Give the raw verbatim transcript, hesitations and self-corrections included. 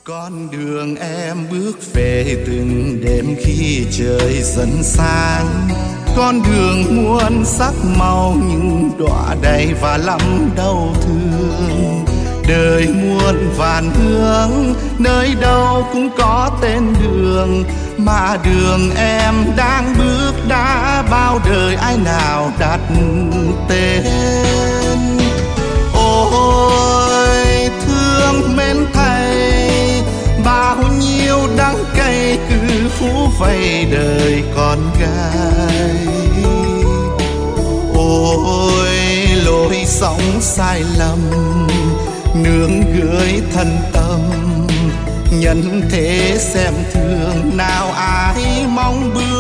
Con đường em bước về từng đêm khi trời dần sáng, con đường muôn sắc màu nhưng đọa đầy và lắm đau thương. Đời muôn vàn hướng, nơi đâu cũng có tên đường, mà đường em đang bước đã bao đời ai nào đặt tên. Ôi thương mến thầy, bao nhiêu đắng cay cứ phủ vây đời con gái. Ôi lối sống sai lầm nương gửi thân tâm, nhân thế xem thường nào ai mong bước